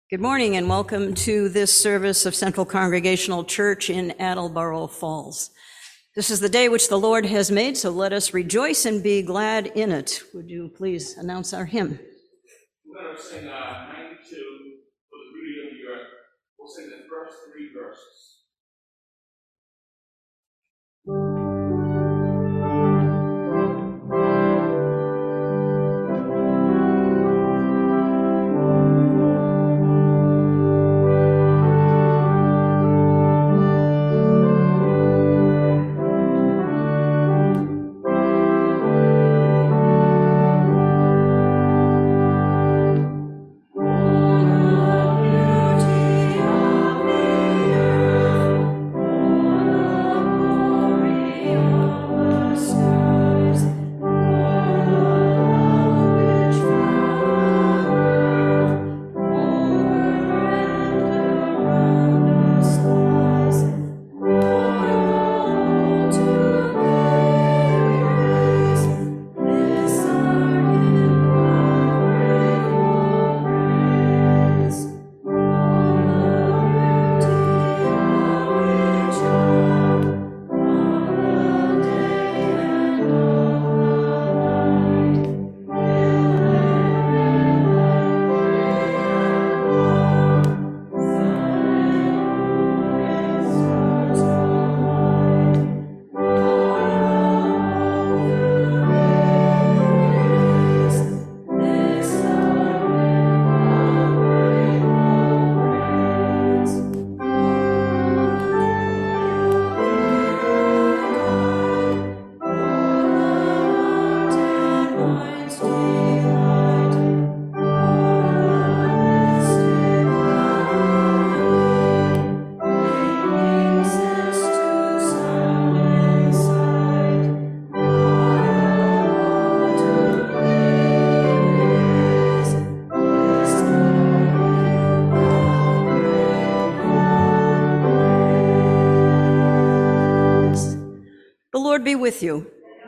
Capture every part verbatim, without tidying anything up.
Good morning and welcome to this service of Central Congregational Church in Attleboro Falls. This is the day which the Lord has made, so let us rejoice and be glad in it. Would you please announce our hymn? We're going to sing uh, ninety-two for the beauty of the earth. We'll sing the first three verses. Be with you.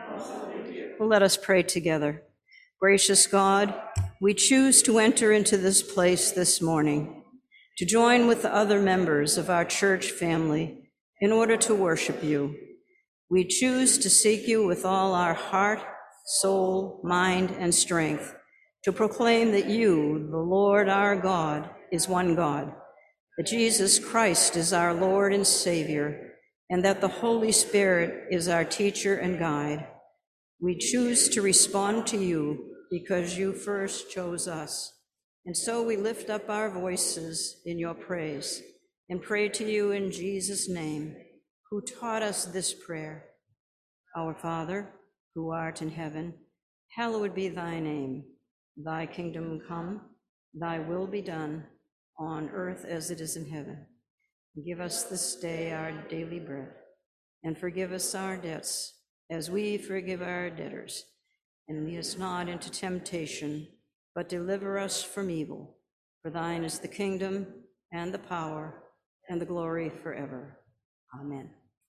Well, let us pray together. Gracious God, we choose to enter into this place this morning to join with the other members of our church family in order to worship you. We choose to seek you with all our heart, soul, mind, and strength to proclaim that you, the Lord our God, is one God, that Jesus Christ is our Lord and Savior, and that the Holy Spirit is our teacher and guide. We choose to respond to you because you first chose us. And so we lift up our voices in your praise and pray to you in Jesus' name, who taught us this prayer. Our Father, who art in heaven, hallowed be thy name. Thy kingdom come, thy will be done, on earth as it is in heaven. Give us this day our daily bread, and forgive us our debts, as we forgive our debtors. And lead us not into temptation, but deliver us from evil. For thine is the kingdom, and the power, and the glory forever. Amen.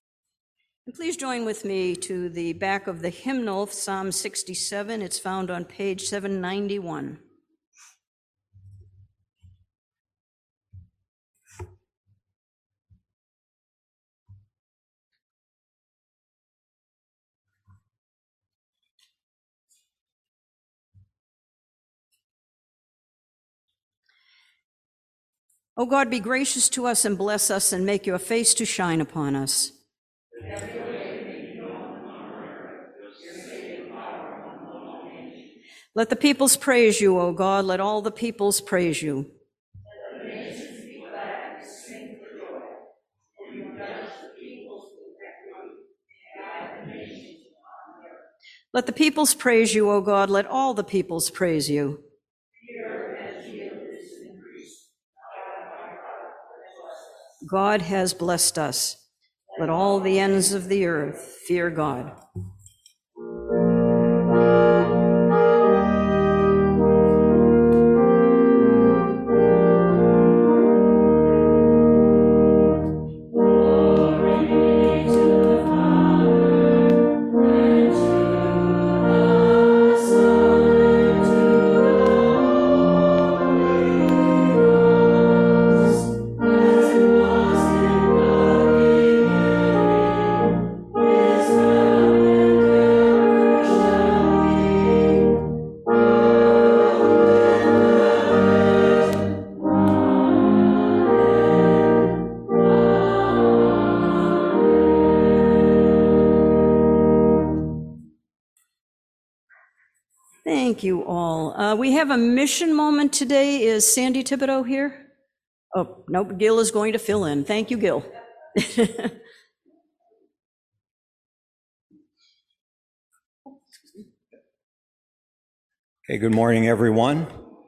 And please join with me to the back of the hymnal, Psalm sixty-seven. It's found on page seven ninety-one. O God, be gracious to us and bless us and make your face to shine upon us. Let the peoples praise you, O God. Let all the peoples praise you. Let the nations be glad and sing for joy. For you judge the peoples with equity and guide the nations upon the earth. Let the peoples praise you, O God. Let all the peoples praise you. God has blessed us. Let all the ends of the earth fear God. Son, to the Holy Ghost. thank you all. Uh, we have a mission moment today. Is Sandy Thibodeau here? Oh, nope, Gil is going to fill in. Thank you, Gil. Okay, good morning, everyone.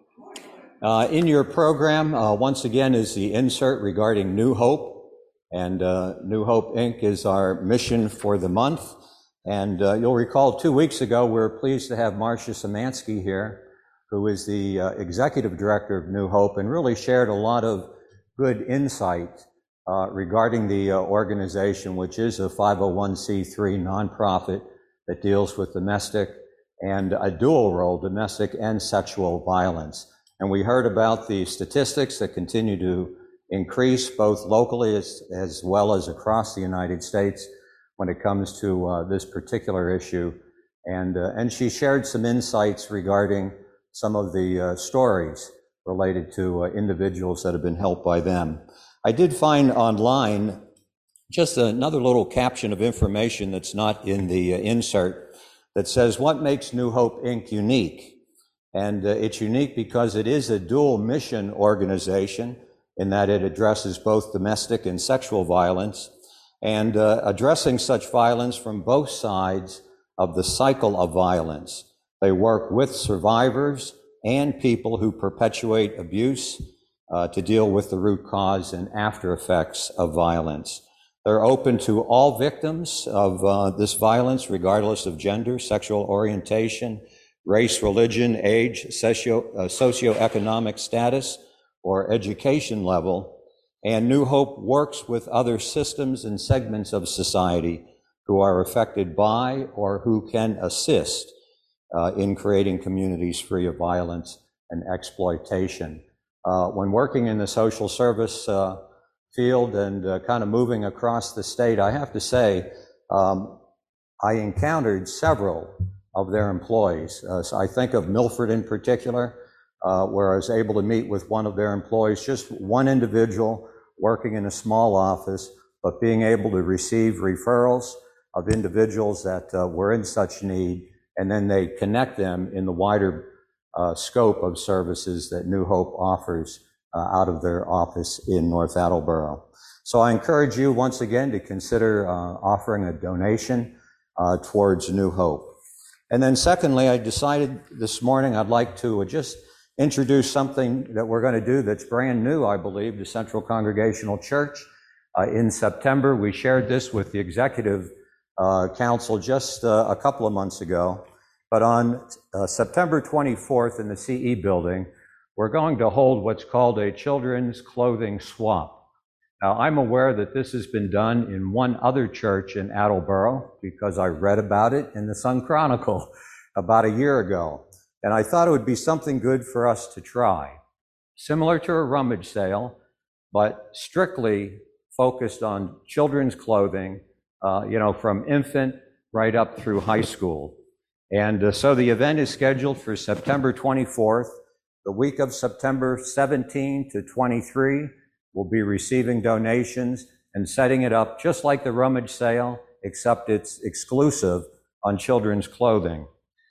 Uh, in your program, uh, once again, is the insert regarding New Hope. And uh, New Hope, Incorporated is our mission for the month. And uh, you'll recall two weeks ago, we were pleased to have Marcia Szymanski here, who is the uh, executive director of New Hope, and really shared a lot of good insight uh, regarding the uh, organization, which is a five oh one c three nonprofit that deals with domestic and a dual role, domestic and sexual violence. And we heard about the statistics that continue to increase both locally as, as well as across the United States when it comes to uh, this particular issue. And, uh, and she shared some insights regarding some of the uh, stories related to uh, individuals that have been helped by them. I did find online just another little caption of information that's not in the uh, insert that says, what makes New Hope, Incorporated unique? And uh, it's unique because it is a dual mission organization in that it addresses both domestic and sexual violence, and uh, addressing such violence from both sides of the cycle of violence. They work with survivors and people who perpetuate abuse uh, to deal with the root cause and after effects of violence. They're open to all victims of uh, this violence, regardless of gender, sexual orientation, race, religion, age, socio, uh, socioeconomic status, or education level. And New Hope works with other systems and segments of society who are affected by or who can assist uh, in creating communities free of violence and exploitation. Uh, when working in the social service uh, field and uh, kind of moving across the state, I have to say, um, I encountered several of their employees. Uh, so I think of Milford in particular, uh, where I was able to meet with one of their employees, just one individual working in a small office, but being able to receive referrals of individuals that uh, were in such need, and then they connect them in the wider uh, scope of services that New Hope offers uh, out of their office in North Attleboro. So I encourage you once again to consider uh, offering a donation uh, towards New Hope. And then secondly, I decided this morning I'd like to just introduce something that we're going to do that's brand new, I believe, to Central Congregational Church. Uh, in September, we shared this with the Executive uh, Council just uh, a couple of months ago. But on uh, September twenty-fourth in the C E building, we're going to hold what's called a children's clothing swap. Now, I'm aware that this has been done in one other church in Attleboro because I read about it in the Sun Chronicle about a year ago. And I thought it would be something good for us to try. Similar to a rummage sale, but strictly focused on children's clothing, uh, you know, from infant right up through high school. And uh, so the event is scheduled for September twenty-fourth. The week of September seventeenth to twenty-three, we'll be receiving donations and setting it up just like the rummage sale, except it's exclusive on children's clothing.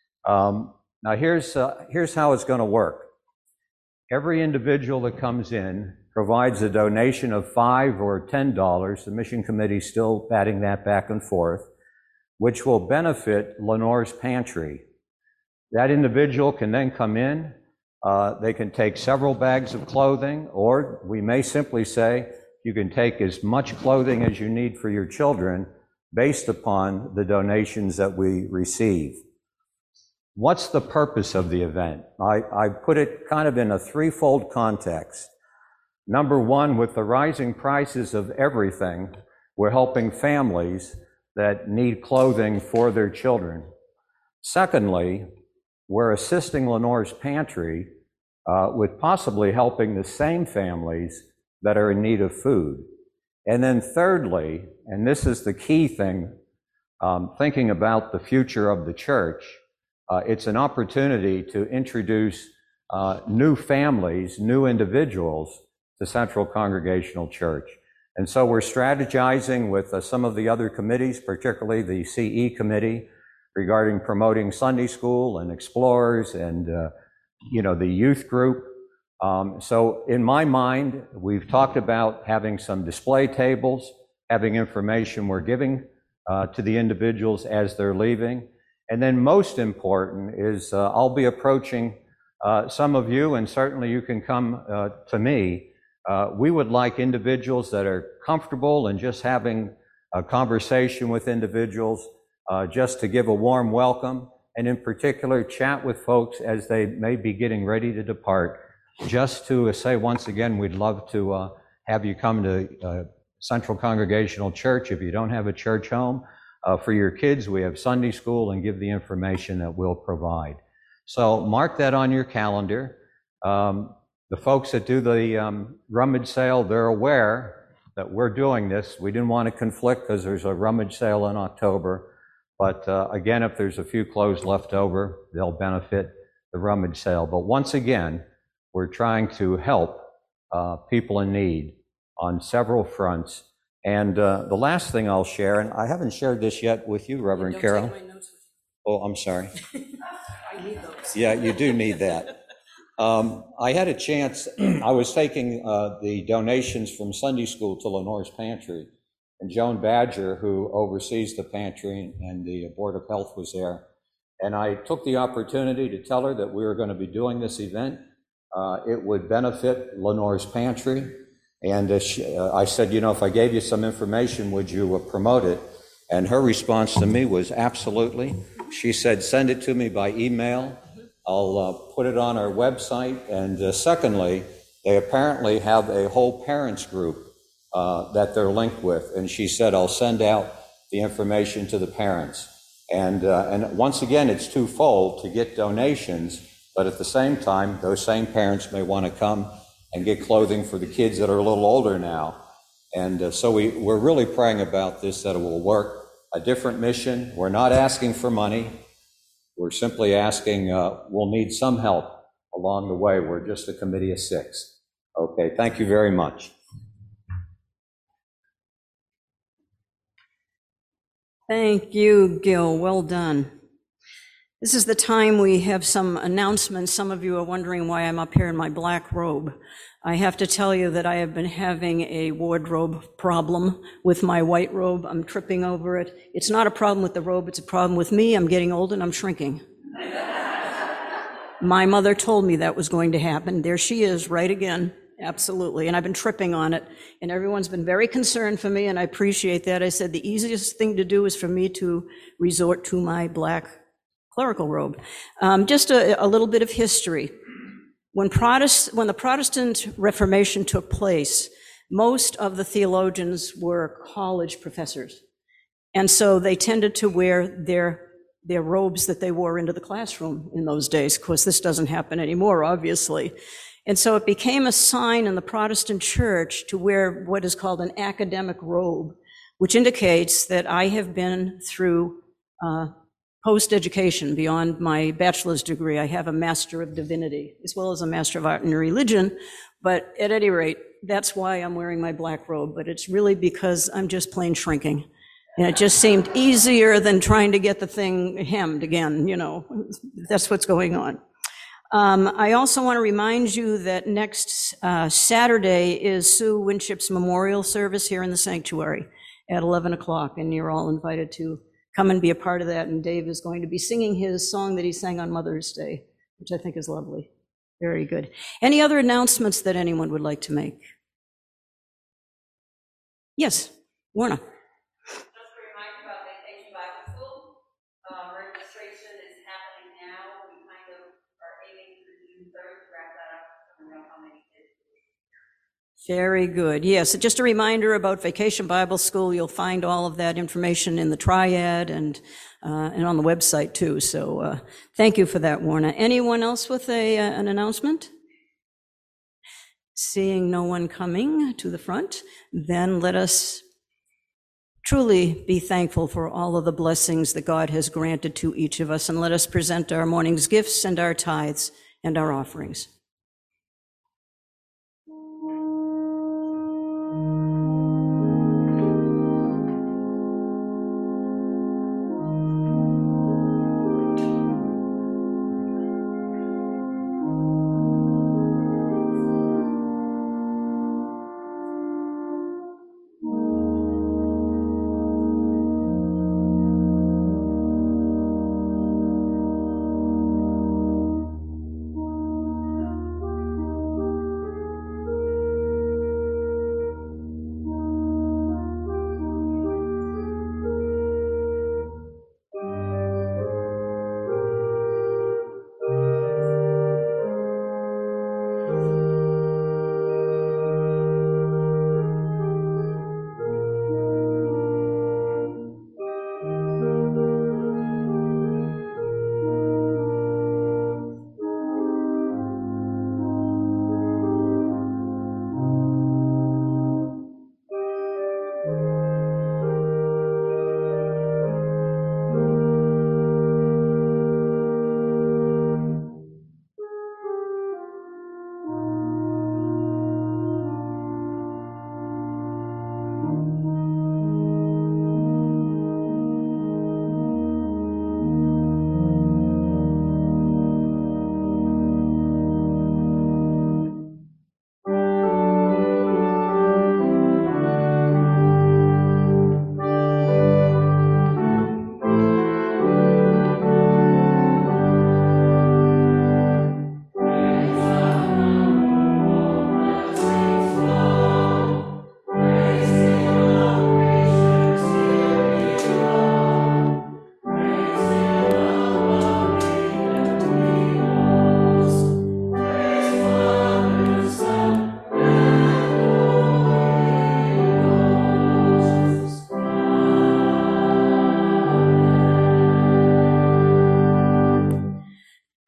Um, Now, here's, uh, here's how it's going to work. Every individual that comes in provides a donation of five or ten dollars. The mission committee is still batting that back and forth, which will benefit Lenore's Pantry. That individual can then come in. Uh, they can take several bags of clothing, or we may simply say you can take as much clothing as you need for your children based upon the donations that we receive. What's the purpose of the event? I, I put it kind of in a threefold context. Number one, with the rising prices of everything, we're helping families that need clothing for their children. Secondly, we're assisting Lenore's Pantry uh, with possibly helping the same families that are in need of food. And then thirdly, and this is the key thing, um, thinking about the future of the church, Uh, it's an opportunity to introduce uh, new families, new individuals to Central Congregational Church. And so we're strategizing with uh, some of the other committees, particularly the C E committee, regarding promoting Sunday school and explorers and, uh, you know, the youth group. Um, so in my mind, we've talked about having some display tables, having information we're giving uh, to the individuals as they're leaving. And then most important is uh, I'll be approaching uh, some of you, and certainly you can come uh, to me. Uh, we would like individuals that are comfortable in just having a conversation with individuals, uh, just to give a warm welcome, and in particular chat with folks as they may be getting ready to depart. Just to say once again, we'd love to uh, have you come to uh, Central Congregational Church if you don't have a church home. Uh, for your kids, we have Sunday school, and give the information that we'll provide. So mark that on your calendar. Um, the folks that do the um, rummage sale, they're aware that we're doing this. We didn't want to conflict because there's a rummage sale in October. But uh, again, if there's a few clothes left over, they'll benefit the rummage sale. But once again, we're trying to help uh, people in need on several fronts. And uh, the last thing I'll share, and I haven't shared this yet with you, Reverend Don't Carol. take my notes with Oh, I'm sorry. you. I need those. Yeah, you do need that. Um, I had a chance, I was taking uh, the donations from Sunday school to Lenore's Pantry, and Joan Badger, who oversees the pantry and the Board of Health, was there. And I took the opportunity to tell her that we were going to be doing this event. Uh, it would benefit Lenore's Pantry. And uh, she, uh, I said, you know, if I gave you some information, would you uh, promote it? And her response to me was absolutely. She said, send it to me by email. I'll uh, put it on our website. And uh, secondly, they apparently have a whole parents group uh, that they're linked with. And she said, I'll send out the information to the parents. And, uh, and once again, it's twofold to get donations, but at the same time, those same parents may want to come and get clothing for the kids that are a little older now. And uh, so we, we're really praying about this, that it will work. A different mission. We're not asking for money. We're simply asking, uh, we'll need some help along the way. We're just a committee of six. Okay, thank you very much. Thank you, Gil. Well done. This is the time we have some announcements. Some of you are wondering why I'm up here in my black robe. I have to tell you that I have been having a wardrobe problem with my white robe. I'm tripping over it. It's not a problem with the robe, it's a problem with me. I'm getting old and I'm shrinking. My mother told me that was going to happen. There she is, right again. Absolutely. And I've been tripping on it. And everyone's been very concerned for me, and I appreciate that. I said the easiest thing to do is for me to resort to my black clerical robe. Um, just a, a little bit of history. When, Protest, when the Protestant Reformation took place, most of the theologians were college professors. And so they tended to wear their, their robes that they wore into the classroom in those days. Of course, this doesn't happen anymore, obviously. And so it became a sign in the Protestant church to wear what is called an academic robe, which indicates that I have been through uh, post-education beyond my bachelor's degree. I have a Master of Divinity, as well as a Master of Art in Religion. But at any rate, that's why I'm wearing my black robe. But it's really because I'm just plain shrinking. And it just seemed easier than trying to get the thing hemmed again, you know. That's what's going on. Um, I also want to remind you that next uh, Saturday is Sue Winship's memorial service here in the sanctuary at eleven o'clock, and you're all invited to come and be a part of that. And Dave is going to be singing his song that he sang on Mother's Day, which I think is lovely. Very good. Any other announcements that anyone would like to make? Yes, Warner. Just a reminder about Vacation Bible School. Um, registration is happening now. We kind of are aiming for June third to wrap that up. I don't know how many kids. Very good. Yes, just a reminder about Vacation Bible School. You'll find all of that information in the Triad and uh, and on the website too. So uh, thank you for that, Warner. Anyone else with a uh, an announcement? Seeing no one coming to the front, then let us truly be thankful for all of the blessings that God has granted to each of us, and let us present our morning's gifts and our tithes and our offerings.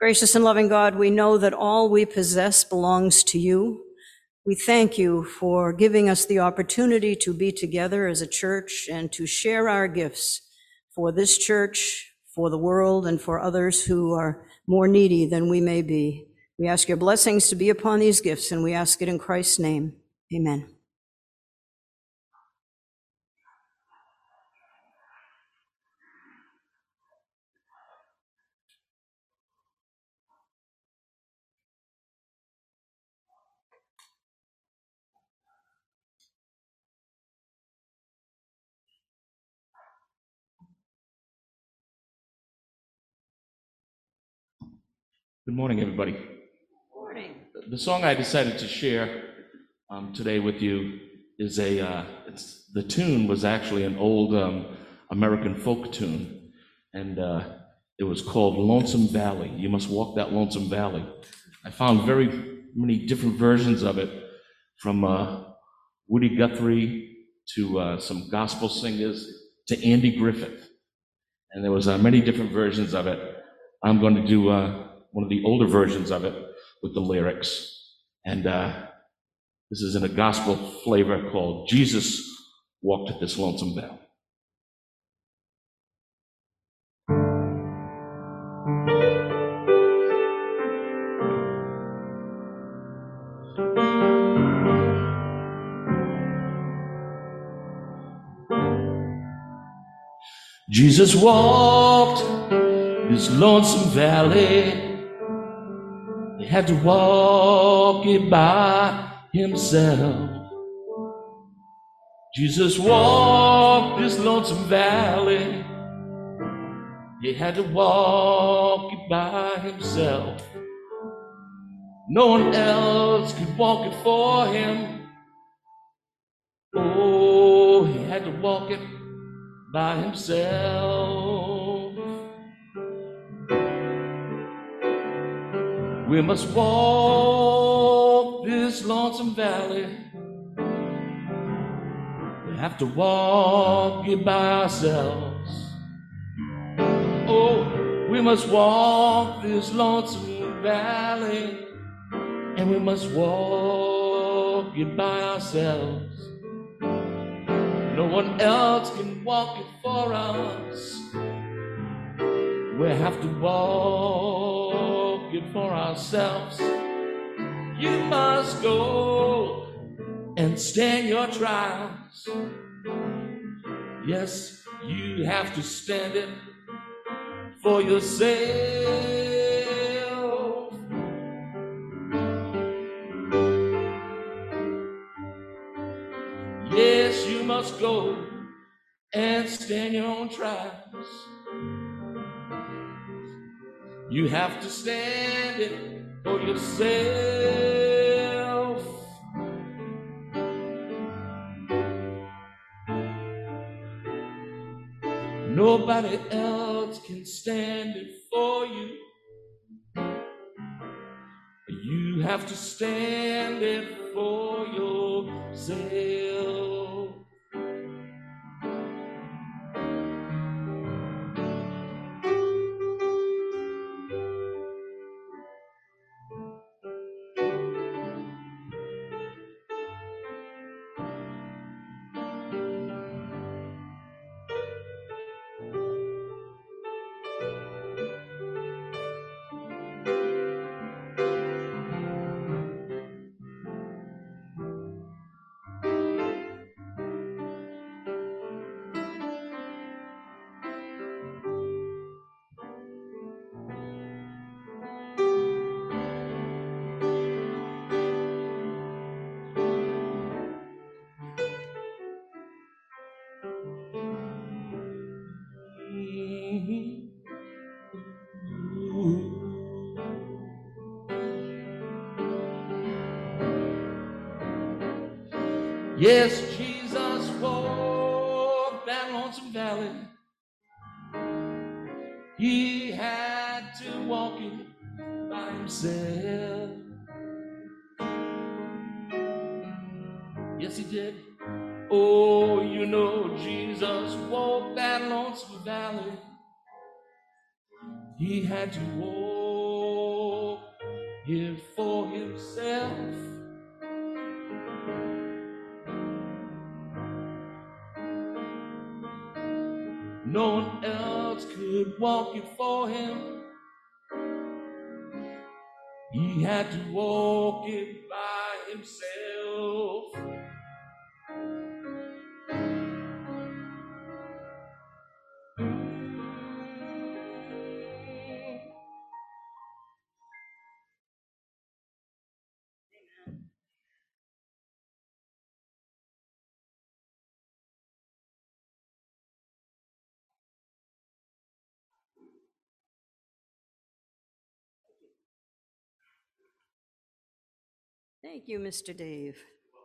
Gracious and loving God, we know that all we possess belongs to you. We thank you for giving us the opportunity to be together as a church and to share our gifts for this church, for the world, and for others who are more needy than we may be. We ask your blessings to be upon these gifts, and we ask it in Christ's name. Amen. Good morning, everybody. Good morning. The song I decided to share um, today with you is a, uh, it's, the tune was actually an old um, American folk tune, and uh, it was called Lonesome Valley. You must walk that lonesome valley. I found very many different versions of it, from uh, Woody Guthrie to uh, some gospel singers to Andy Griffith, and there was uh, many different versions of it. I'm going to do uh, one of the older versions of it with the lyrics. And uh, this is in a gospel flavor called Jesus Walked at This Lonesome Valley. Jesus walked this lonesome valley. He had to walk it by himself. Jesus walked this lonesome valley. He had to walk it by himself. No one else could walk it for him. Oh, he had to walk it by himself. We must walk this lonesome valley. We have to walk it by ourselves. Oh, we must walk this lonesome valley, and we must walk it by ourselves. No one else can walk it for us. We have to walk it for ourselves. You must go and stand your trials. Yes, you have to stand it for yourself. Yes, you must go and stand your own trials. You have to stand it for yourself. Nobody else can stand it for you. You have to stand it for yourself. Yes, Jesus walked that lonesome valley. He had to walk it by himself. Yes, he did. Oh, you know, Jesus walked that lonesome valley. He had to walk here for himself. No one else could walk it for him. He had to walk it by himself. Thank you, Mister Dave.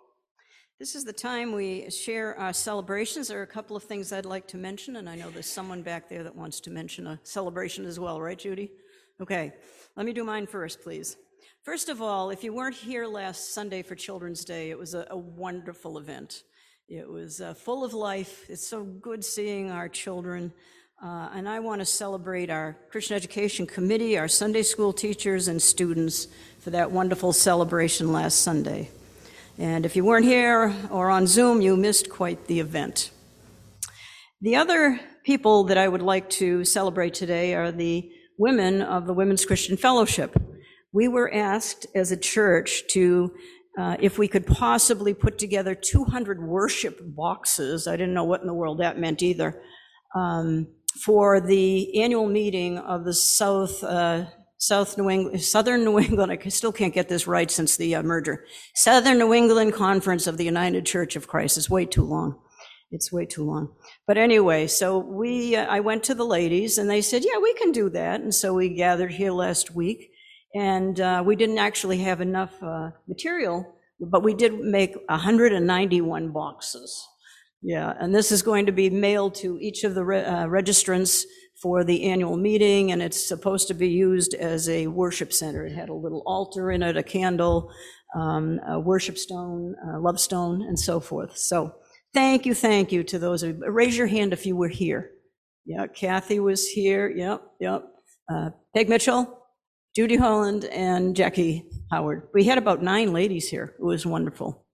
This is the time we share our celebrations. There are a couple of things I'd like to mention, and I know there's someone back there that wants to mention a celebration as well, right, Judy? Okay, let me do mine first, please. First of all, if you weren't here last Sunday for Children's Day, it was a, a wonderful event. It was uh, full of life. It's so good seeing our children. Uh, and I want to celebrate our Christian Education Committee, our Sunday school teachers and students for that wonderful celebration last Sunday. And if you weren't here or on Zoom, you missed quite the event. The other people that I would like to celebrate today are the women of the Women's Christian Fellowship. We were asked as a church to, uh, if we could possibly put together two hundred worship boxes, I didn't know what in the world that meant either, um, for the annual meeting of the South uh, South New England, Southern New England, I still can't get this right since the uh, merger, Southern New England Conference of the United Church of Christ. It's way too long. It's way too long. But anyway, so we, uh, I went to the ladies and they said, yeah, we can do that. And so we gathered here last week, and uh, we didn't actually have enough uh, material, but we did make one hundred ninety-one boxes. Yeah, and this is going to be mailed to each of the re- uh, registrants for the annual meeting, and it's supposed to be used as a worship center. It had a little altar in it, a candle, um, a worship stone, a love stone, and so forth. So thank you, thank you to those of you. Raise your hand if you were here. Yeah, Kathy was here. Yep, yep. Uh, Peg Mitchell, Judy Holland, and Jackie Howard. We had about nine ladies here. It was wonderful.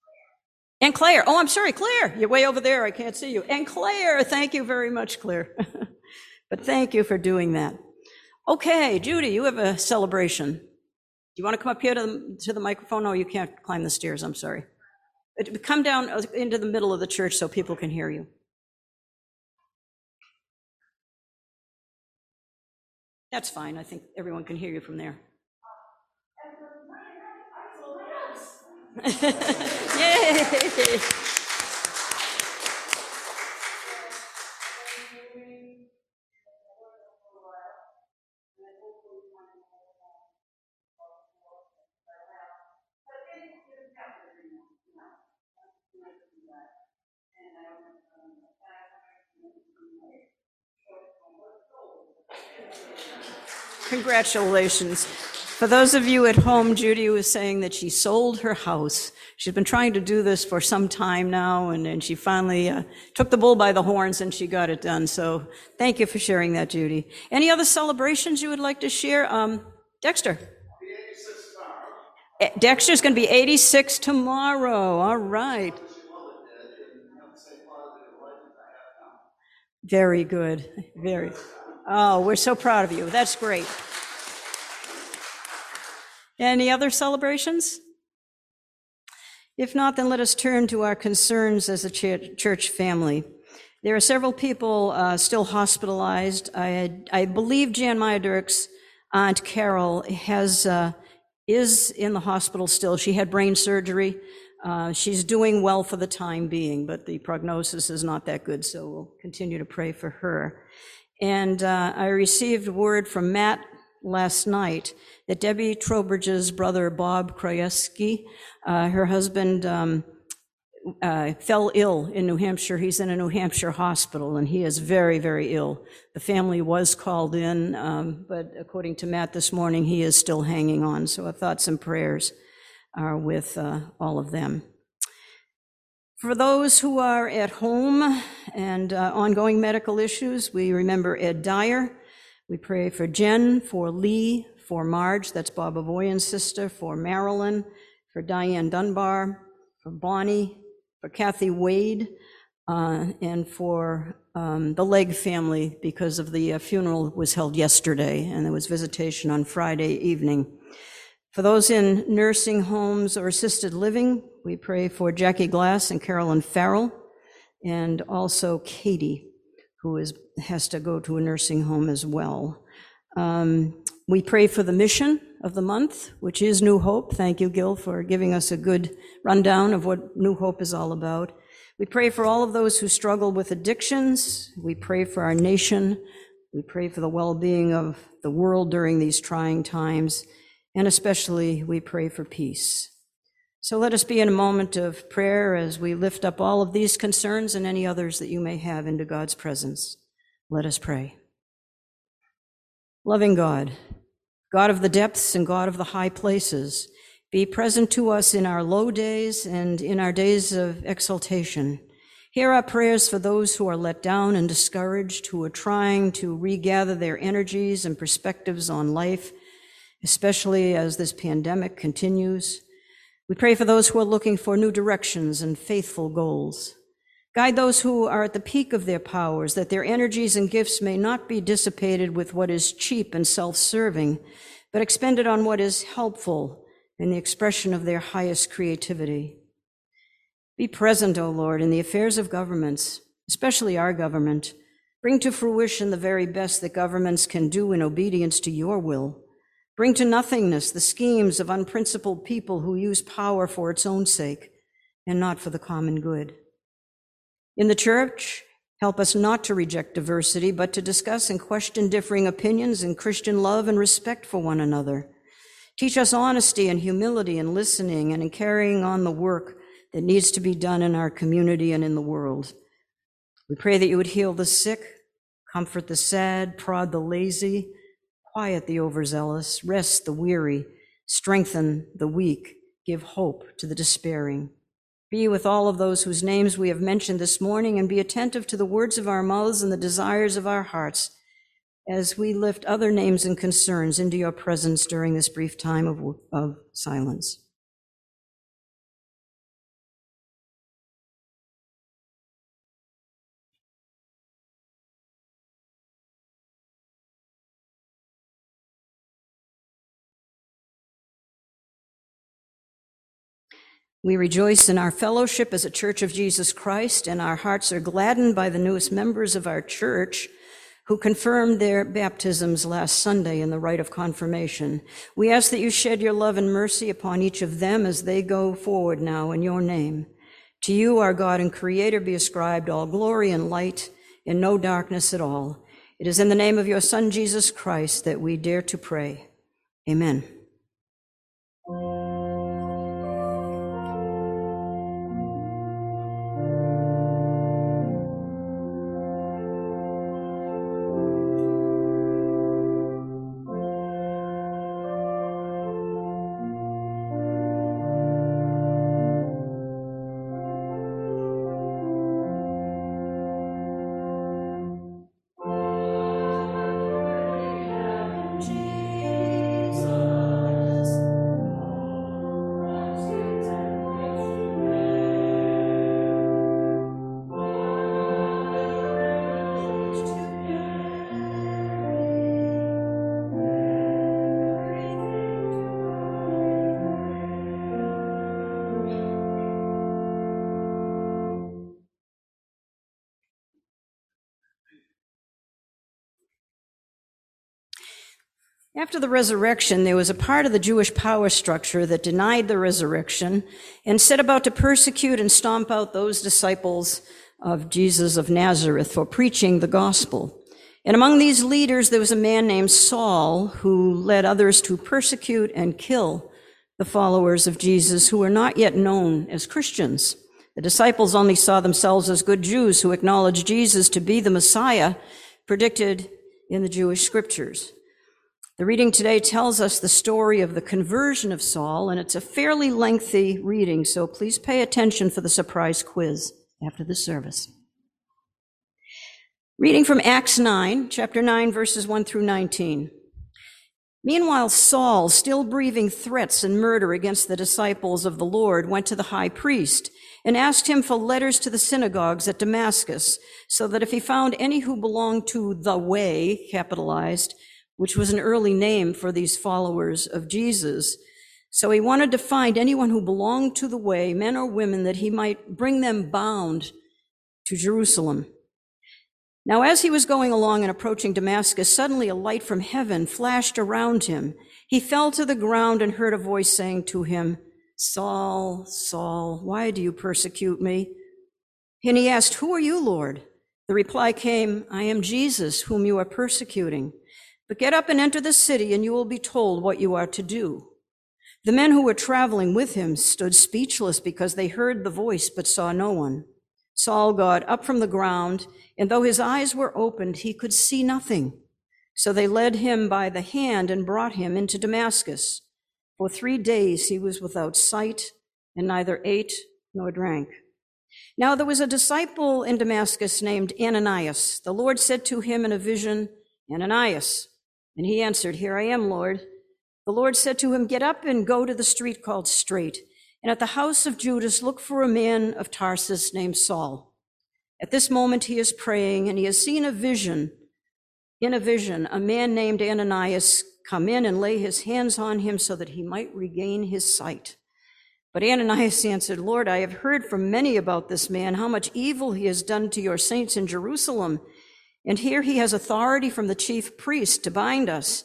And Claire. Oh, I'm sorry, Claire. You're way over there. I can't see you. And Claire. Thank you very much, Claire. But thank you for doing that. Okay, Judy, you have a celebration. Do you want to come up here to the, to the microphone? No, you can't climb the stairs. I'm sorry. Come down into the middle of the church so people can hear you. That's fine. I think everyone can hear you from there. Yay! Congratulations. For those of you at home, Judy was saying that she sold her house. She's been trying to do this for some time now, and, and she finally uh, took the bull by the horns and she got it done. So thank you for sharing that, Judy. Any other celebrations you would like to share? Um, Dexter. Dexter's going to be eighty-six tomorrow. All right. Very good. Very. Oh, we're so proud of you. That's great. Any other celebrations? If not, then let us turn to our concerns as a church family. There are several people uh, still hospitalized. I, I believe Jan Meyer-Dirk's Aunt Carol has uh, is in the hospital still. She had brain surgery. Uh, she's doing well for the time being, but the prognosis is not that good, so we'll continue to pray for her. And uh, I received word from Matt last night that Debbie Trowbridge's brother, Bob Krajewski, uh, her husband um, uh, fell ill in New Hampshire. He's in a New Hampshire hospital, and he is very, very ill. The family was called in, um, but according to Matt this morning, he is still hanging on. So our thoughts and prayers are with uh, all of them. For those who are at home and uh, ongoing medical issues, we remember Ed Dyer. We pray for Jen, for Lee, for Marge, that's Bob Avoyan's sister, for Marilyn, for Diane Dunbar, for Bonnie, for Kathy Wade, uh, and for um, the Legg family, because of the uh, funeral was held yesterday, and there was visitation on Friday evening. For those in nursing homes or assisted living, we pray for Jackie Glass and Carolyn Farrell, and also Katie, who is, has to go to a nursing home as well. Um, we pray for the mission of the month, which is New Hope. Thank you, Gil, for giving us a good rundown of what New Hope is all about. We pray for all of those who struggle with addictions. We pray for our nation. We pray for the well-being of the world during these trying times. And especially, we pray for peace. So let us be in a moment of prayer as we lift up all of these concerns and any others that you may have into God's presence. Let us pray. Loving God, God of the depths and God of the high places, be present to us in our low days and in our days of exaltation. Hear our prayers for those who are let down and discouraged, who are trying to regather their energies and perspectives on life, especially as this pandemic continues. We pray for those who are looking for new directions and faithful goals. Guide those who are at the peak of their powers, that their energies and gifts may not be dissipated with what is cheap and self-serving, but expended on what is helpful in the expression of their highest creativity. Be present, O Lord, in the affairs of governments, especially our government. Bring to fruition the very best that governments can do in obedience to your will. Bring to nothingness the schemes of unprincipled people who use power for its own sake and not for the common good. In the church, help us not to reject diversity, but to discuss and question differing opinions in Christian love and respect for one another. Teach us honesty and humility in listening and in carrying on the work that needs to be done in our community and in the world. We pray that you would heal the sick, comfort the sad, prod the lazy, quiet the overzealous, rest the weary, strengthen the weak, give hope to the despairing. Be with all of those whose names we have mentioned this morning, and be attentive to the words of our mouths and the desires of our hearts as we lift other names and concerns into your presence during this brief time of, of silence. We rejoice in our fellowship as a Church of Jesus Christ, and our hearts are gladdened by the newest members of our church who confirmed their baptisms last Sunday in the rite of confirmation. We ask that you shed your love and mercy upon each of them as they go forward now in your name. To you, our God and Creator, be ascribed all glory and light and no darkness at all. It is in the name of your Son, Jesus Christ, that we dare to pray. Amen. After the resurrection, there was a part of the Jewish power structure that denied the resurrection and set about to persecute and stomp out those disciples of Jesus of Nazareth for preaching the gospel. And among these leaders, there was a man named Saul who led others to persecute and kill the followers of Jesus who were not yet known as Christians. The disciples only saw themselves as good Jews who acknowledged Jesus to be the Messiah predicted in the Jewish scriptures. The reading today tells us the story of the conversion of Saul, and it's a fairly lengthy reading, so please pay attention for the surprise quiz after the service. Reading from Acts nine, chapter nine, verses one through nineteen. Meanwhile, Saul, still breathing threats and murder against the disciples of the Lord, went to the high priest and asked him for letters to the synagogues at Damascus, so that if he found any who belonged to the Way, capitalized, which was an early name for these followers of Jesus, so he wanted to find anyone who belonged to the Way, men or women, that he might bring them bound to Jerusalem. Now, as he was going along and approaching Damascus, suddenly a light from heaven flashed around him. He fell to the ground and heard a voice saying to him, "Saul, Saul, why do you persecute me?" And he asked, "Who are you, Lord?" The reply came, "I am Jesus, whom you are persecuting. But get up and enter the city, and you will be told what you are to do." The men who were traveling with him stood speechless because they heard the voice but saw no one. Saul got up from the ground, and though his eyes were opened, he could see nothing. So they led him by the hand and brought him into Damascus. For three days he was without sight and neither ate nor drank. Now there was a disciple in Damascus named Ananias. The Lord said to him in a vision, "Ananias." And he answered, "Here I am, Lord." The Lord said to him, "Get up and go to the street called Straight, and at the house of Judas look for a man of Tarsus named Saul. At this moment he is praying, and he has seen a vision. In a vision, a man named Ananias come in and lay his hands on him so that he might regain his sight." But Ananias answered, "Lord, I have heard from many about this man, how much evil he has done to your saints in Jerusalem. And here he has authority from the chief priest to bind us,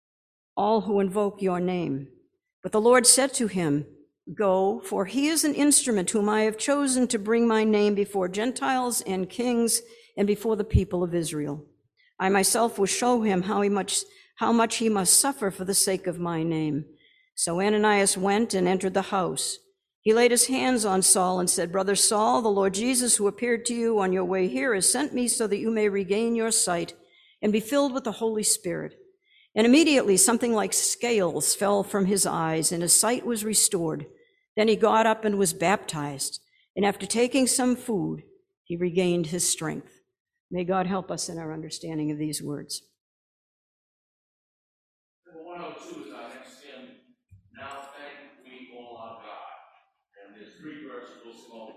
all who invoke your name." But the Lord said to him, "Go, for he is an instrument whom I have chosen to bring my name before Gentiles and kings and before the people of Israel. I myself will show him how he much, how much he must suffer for the sake of my name." So Ananias went and entered the house. He laid his hands on Saul and said, "Brother Saul, the Lord Jesus, who appeared to you on your way here, has sent me so that you may regain your sight and be filled with the Holy Spirit." And immediately something like scales fell from his eyes, and his sight was restored. Then he got up and was baptized. And after taking some food, he regained his strength. May God help us in our understanding of these words. Number one oh two is our next hymn, "Now Thank We All Our God." And there's three verses, we'll sing all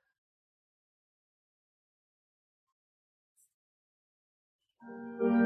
three.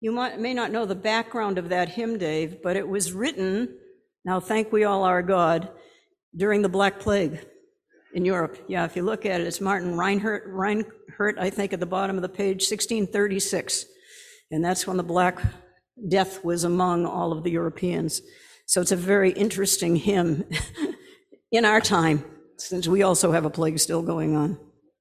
You might, may not know the background of that hymn, Dave, but it was written, now thank we all our God, during the Black Plague in Europe. Yeah, if you look at it, it's Martin Reinhardt, Reinhardt, I think, at the bottom of the page, sixteen thirty-six. And that's when the Black Death was among all of the Europeans. So it's a very interesting hymn in our time, since we also have a plague still going on.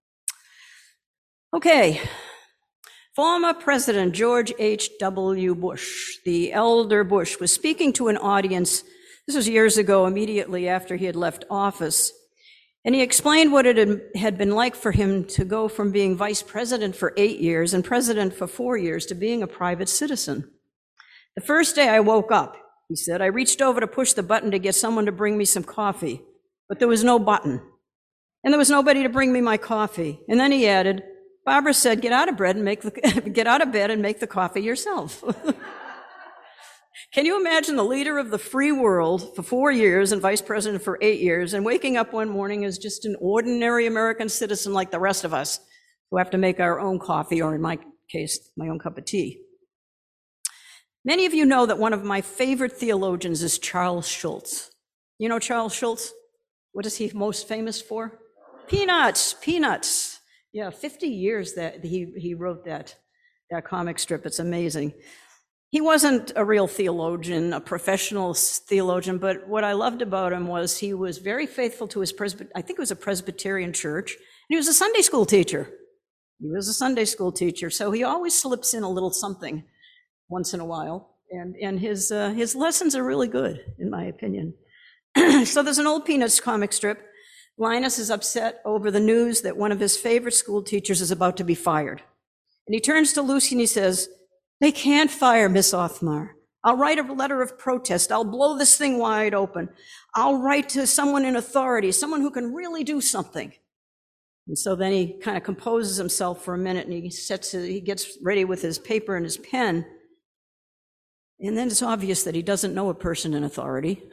Okay. Former President George H W Bush, the elder Bush, was speaking to an audience. This was years ago, immediately after he had left office. And he explained what it had been like for him to go from being vice president for eight years and president for four years to being a private citizen. The first day I woke up, he said, I reached over to push the button to get someone to bring me some coffee, but there was no button. And there was nobody to bring me my coffee. And then he added, Barbara said, get out of bed and make the, get out of bed and make the coffee yourself. Can you imagine the leader of the free world for four years and vice president for eight years and waking up one morning as just an ordinary American citizen like the rest of us who have to make our own coffee, or in my case, my own cup of tea? Many of you know that one of my favorite theologians is Charles Schulz. You know Charles Schulz? What is he most famous for? Peanuts, Peanuts. Yeah, fifty years that he, he wrote that, that comic strip. It's amazing. He wasn't a real theologian, a professional theologian, but what I loved about him was he was very faithful to his, Presby- I think it was a Presbyterian church, and he was a Sunday school teacher. He was a Sunday school teacher, so he always slips in a little something once in a while, and, and his, uh, his lessons are really good, in my opinion. So there's an old Peanuts comic strip. Linus is upset over the news that one of his favorite school teachers is about to be fired. And he turns to Lucy and he says, they can't fire Miss Othmar. I'll write a letter of protest. I'll blow this thing wide open. I'll write to someone in authority, someone who can really do something. And so then he kind of composes himself for a minute and he sets, he gets ready with his paper and his pen. And then it's obvious that he doesn't know a person in authority.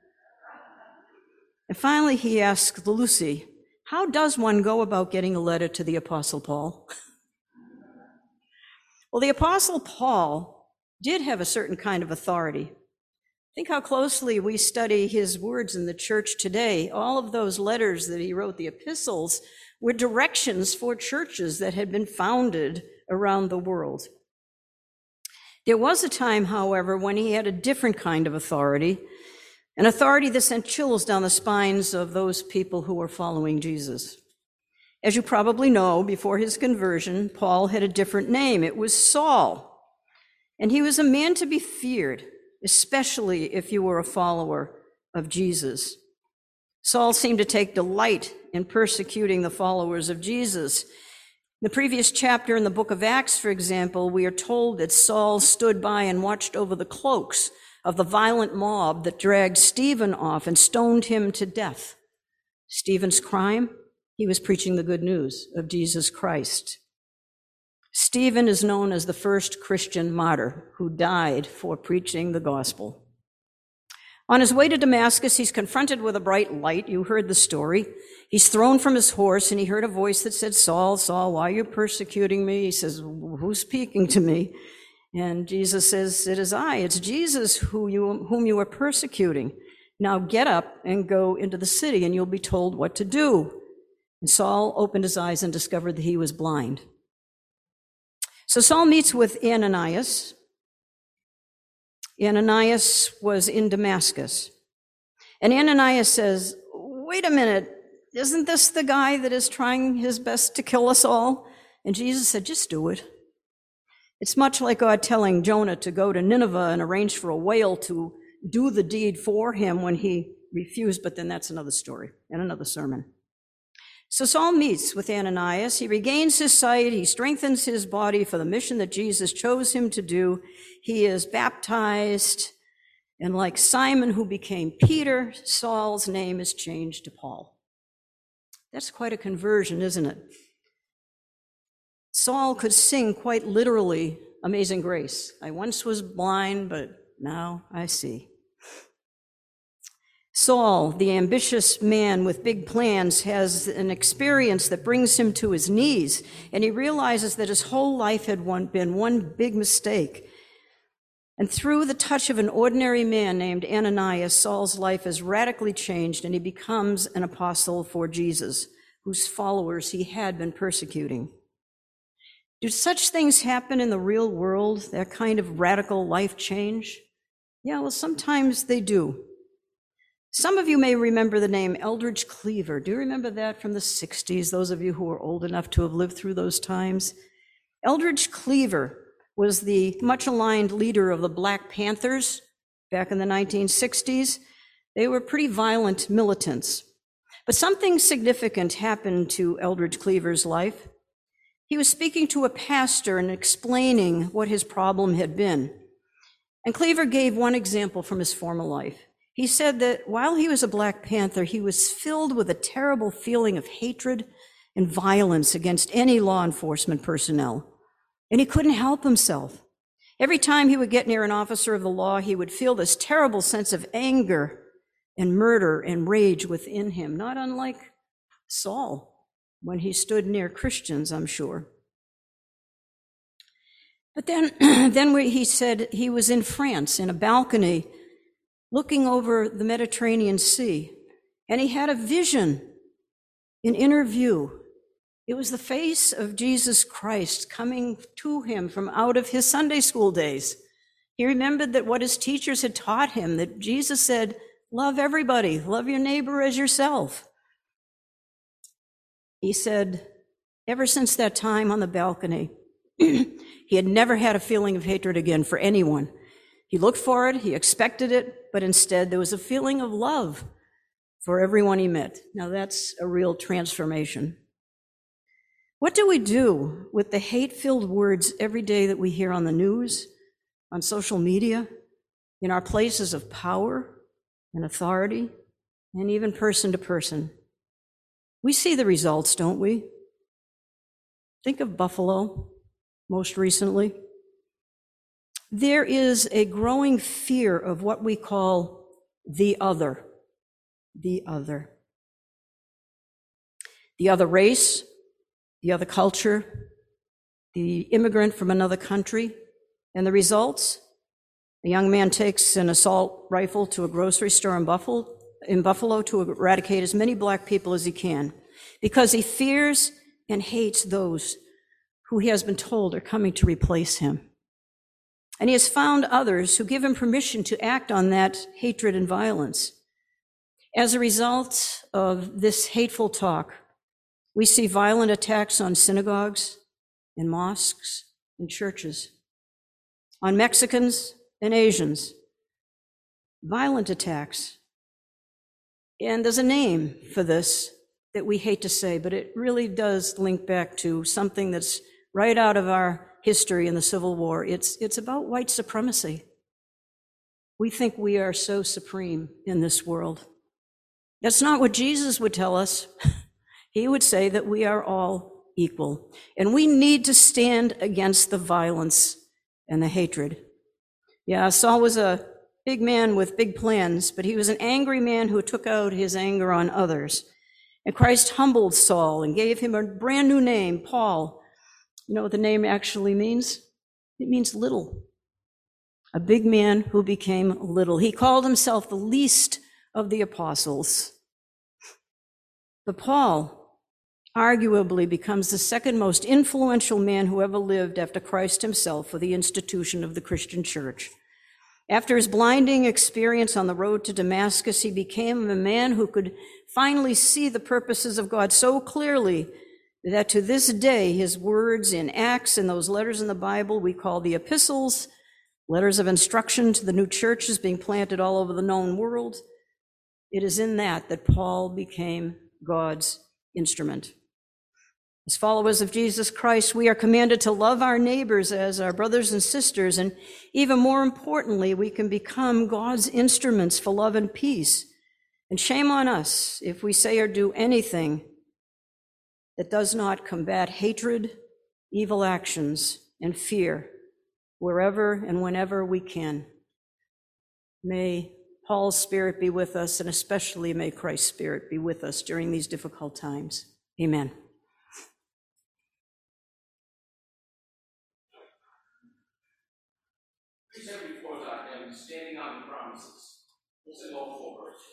And finally, he asks Lucy, how does one go about getting a letter to the Apostle Paul? Well, the Apostle Paul did have a certain kind of authority. Think how closely we study his words in the church today. All of those letters that he wrote, the epistles, were directions for churches that had been founded around the world. There was a time, however, when he had a different kind of authority, an authority that sent chills down the spines of those people who were following Jesus. As you probably know, before his conversion, Paul had a different name. It was Saul. And he was a man to be feared, especially if you were a follower of Jesus. Saul seemed to take delight in persecuting the followers of Jesus. In the previous chapter in the book of Acts, for example, we are told that Saul stood by and watched over the cloaks of the violent mob that dragged Stephen off and stoned him to death. Stephen's crime? He was preaching the good news of Jesus Christ. Stephen is known as the first Christian martyr who died for preaching the gospel. On his way to Damascus, he's confronted with a bright light. You heard the story. He's thrown from his horse, and he heard a voice that said, Saul, Saul, why are you persecuting me? He says, who's speaking to me? And Jesus says, it is I. It's Jesus who you, whom you are persecuting. Now get up and go into the city, and you'll be told what to do. And Saul opened his eyes and discovered that he was blind. So Saul meets with Ananias. Ananias was in Damascus. And Ananias says, wait a minute, isn't this the guy that is trying his best to kill us all? And Jesus said, just do it. It's much like God telling Jonah to go to Nineveh and arrange for a whale to do the deed for him when he refused, but then that's another story and another sermon. So Saul meets with Ananias. He regains his sight. He strengthens his body for the mission that Jesus chose him to do. He is baptized. And like Simon, who became Peter, Saul's name is changed to Paul. That's quite a conversion, isn't it? Saul could sing quite literally, Amazing Grace. I once was blind, but now I see. Saul, the ambitious man with big plans, has an experience that brings him to his knees, and he realizes that his whole life had one, been one big mistake. And through the touch of an ordinary man named Ananias, Saul's life is radically changed, and he becomes an apostle for Jesus, whose followers he had been persecuting. Do such things happen in the real world, that kind of radical life change? Yeah, well, sometimes they do. Some of you may remember the name Eldridge Cleaver. Do you remember that from the sixties, those of you who are old enough to have lived through those times? Eldridge Cleaver was the much-aligned leader of the Black Panthers back in the nineteen sixties. They were pretty violent militants. But something significant happened to Eldridge Cleaver's life. He was speaking to a pastor and explaining what his problem had been. And Cleaver gave one example from his former life. He said that while he was a Black Panther, he was filled with a terrible feeling of hatred and violence against any law enforcement personnel. And he couldn't help himself. Every time he would get near an officer of the law, he would feel this terrible sense of anger and murder and rage within him, not unlike Saul when he stood near Christians, I'm sure. But then, then he said he was in France in a balcony looking over the Mediterranean Sea, and he had a vision, an inner view. It was the face of Jesus Christ coming to him from out of his Sunday school days. He remembered that what his teachers had taught him, that Jesus said, love everybody, love your neighbor as yourself. He said, ever since that time on the balcony, he had never had a feeling of hatred again for anyone. He looked for it, he expected it, but instead there was a feeling of love for everyone he met. Now that's a real transformation. What do we do with the hate-filled words every day that we hear on the news, on social media, in our places of power and authority, and even person to person? We see the results, don't we? Think of Buffalo, most recently. There is a growing fear of what we call the other, the other. The other race, the other culture, the immigrant from another country. And the results? A young man takes an assault rifle to a grocery store in Buffalo, in Buffalo to eradicate as many Black people as he can, because he fears and hates those who he has been told are coming to replace him. And he has found others who give him permission to act on that hatred and violence. As a result of this hateful talk, we see violent attacks on synagogues and mosques and churches, on Mexicans and Asians, violent attacks. And there's a name for this that we hate to say, but it really does link back to something that's right out of our history in the Civil War. It's, it's about white supremacy. We think we are so supreme in this world. That's not what Jesus would tell us. He would say that we are all equal, and we need to stand against the violence and the hatred. Yeah, Saul was a big man with big plans, but he was an angry man who took out his anger on others. And Christ humbled Saul and gave him a brand new name, Paul. You know what the name actually means? It means little. A big man who became little. He called himself the least of the apostles. But Paul arguably becomes the second most influential man who ever lived after Christ himself for the institution of the Christian church. After his blinding experience on the road to Damascus, he became a man who could finally see the purposes of God so clearly that to this day, his words in Acts and those letters in the Bible we call the epistles, letters of instruction to the new churches being planted all over the known world, it is in that that Paul became God's instrument. As followers of Jesus Christ, we are commanded to love our neighbors as our brothers and sisters, and even more importantly, we can become God's instruments for love and peace. And shame on us if we say or do anything that does not combat hatred, evil actions, and fear wherever and whenever we can. May Paul's Spirit be with us, and especially may Christ's Spirit be with us during these difficult times. Amen. Please have before We'll sing all four verses.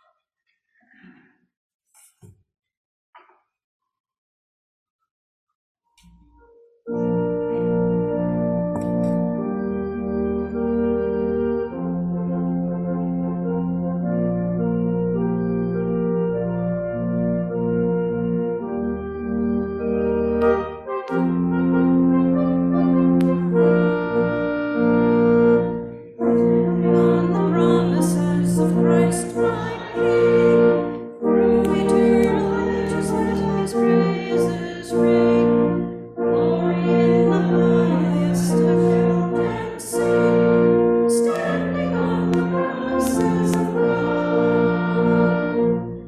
On the promises of Christ my King, through eternal ages let His praises ring. Glory in the highest heaven and sing, standing on the promises of God.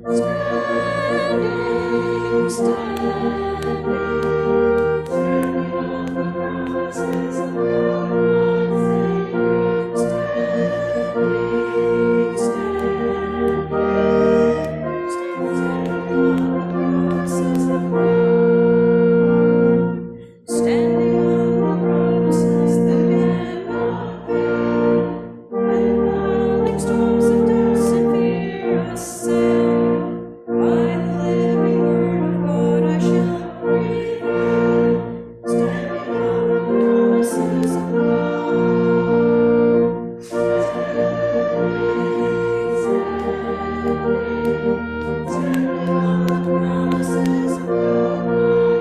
Standing, standing, standing on the promises of God. Standing on the promises that cannot fail, when rolling storms of doubt and fear assail, by the living word of God I shall prevail. Standing on the promises of God. Standing, standing on the promises of God.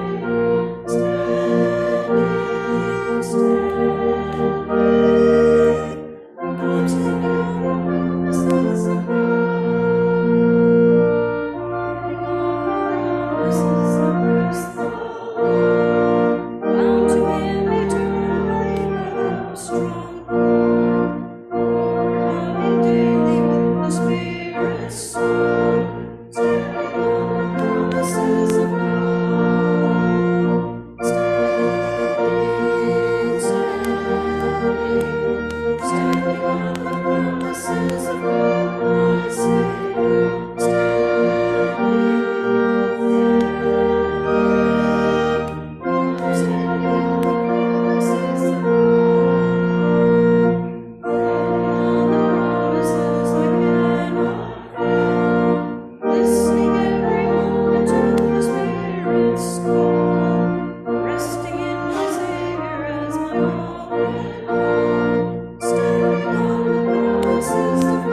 Listening every moment to the Spirit's call, resting in my Savior as my all in all, standing on the promises of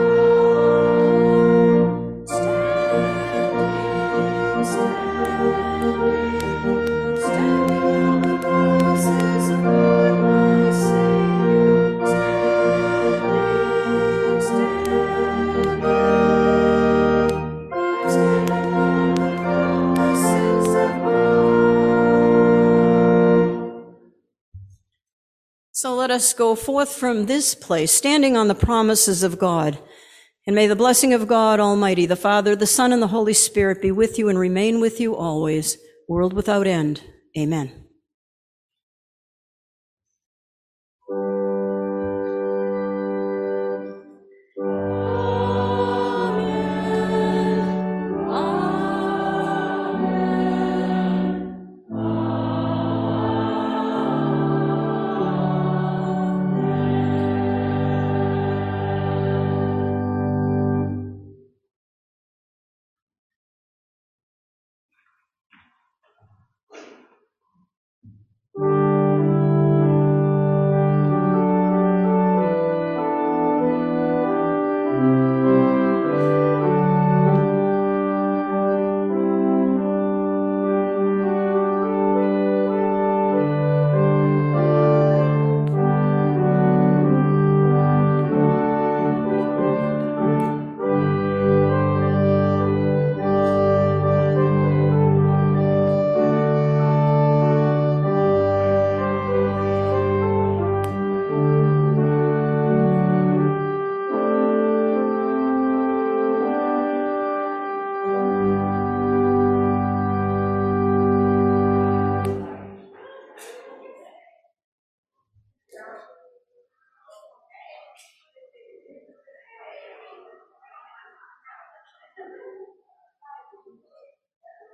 God. Standing, standing, standing on the promises of God, my Savior. Standing, standing. So let us go forth from this place, standing on the promises of God. And may the blessing of God Almighty, the Father, the Son, and the Holy Spirit be with you and remain with you always, world without end. Amen.